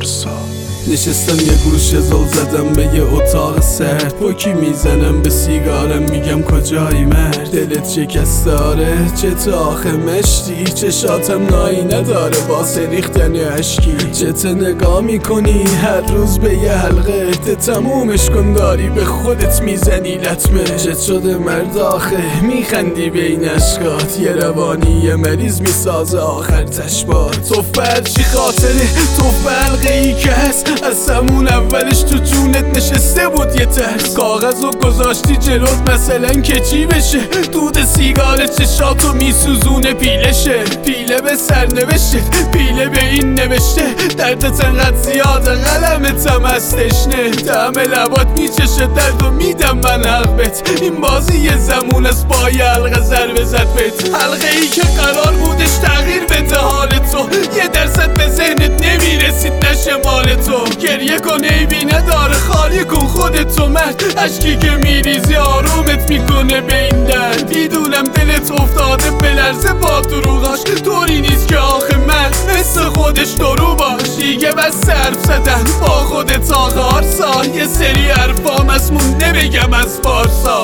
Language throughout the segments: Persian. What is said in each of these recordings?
پارسا. نشستم یه گوشه زل زدم به یه اتاق سرد، پوکی میزنم به سیگارم میگم کجایی مرد؟ دلت شکسته آره چه آخه مشتی؟ چشاتم نایی نداره واسه ریختن اشکی. چته نگاه میکنی هر روز به یه حلقه؟ تمومش کن داری به خودت میزنی لطمه. چت شده مرد آخه میخندی به این اشکات؟ یه روانی یه مریض میسازه آخر تشبات. تو فرچی خاطره تو فرقه ای که هست از همون اولش تو جونت نشسته بود یه ترس. کاغذو گذاشتی جلوت مثلا که چی بشه؟ دود سیگار چشاتو میسوزونه پیلشه. پیله به سرنوشتت پیله به این نوشته، دردت انقدر زیاده قلمتم از تشنه. طعم لبات میچشه دردو میدم من حق بت. این بازی یه زمون از با یه حلقه ضربه زد بت. حلقه ای که قرار بودش تغییر بده حال تو، یه درصد به ذهنت نمیرسید نشه مال تو. گریه کن عیبی نداره خالی کن خودتو مرد. اشکی که میریزی آرومت میکنه به این درد. میدونم دلت افتاده به لرزه با دروغاش، طوری نیست که آخه من مثل خودش درو باش. دیگه بس حرف زدن با خودت آخر سال، یه سری حرفام از مونده بگم از پارسا.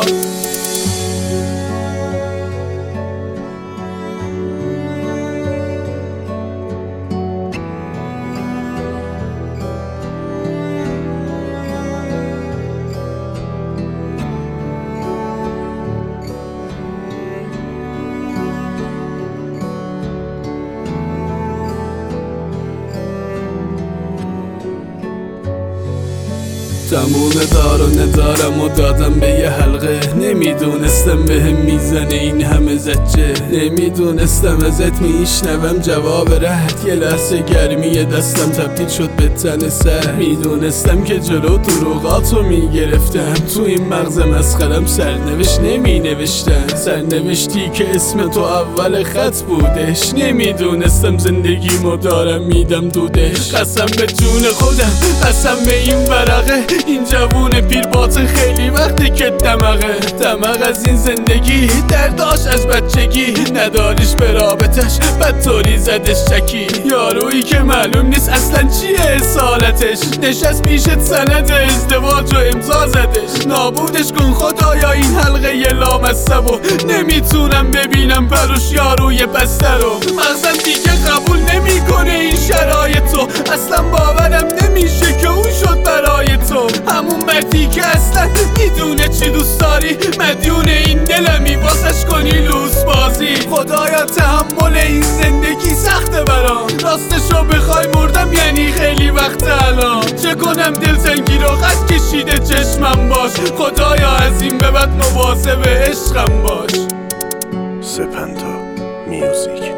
تموم دار و ندارم و دادم به یه حلقه. نمیدونستم بهم میزنه این همه زجه، نمیدونستم ازت میشنوم جواب رد. یه لحظه گرمی دستم تبدیل شد به تن سر. میدونستم که جلو دروغاتو میگرفتم، تو این مغز مسخرم سرنوشت نمی نوشتم. سرنوشتی که اسم تو اول خط بودش. نمیدونستم زندگیمو دارم میدم دودش. قسم به جون خودم قسم به این ورقه، این جوون پیر باطن خیلی وقتی که دماغ از این زندگی درداش از بچگی. نداریش به رابطش بدطوری زدش چکی. یارویی که معلوم نیست اصلا چیه اصالتش، نشست پیشت سند ازدواج و امضا زدش. نابودش کن خدایا این حلقه ی لامصب و نمیتونم ببینم پروش یاروی بسته رو. مغزم دیگه قبول نمیکنه این شرایطو، اصلا باورم نمیشه که اون شد برای تو. همون مردی که اصلا میدونه چی دوست داری، مدیون این دلمی واسش کنی لوس بازی. خدایا تحمل این زندگی سخته برام، راستشو بخوای مردم یعنی خیلی وقت الان. چه کنم دلتنگی رو خط کشیده چشمم باش. خدایا از این به بعد مواظب عشقم باش. سپنتا میوزیک.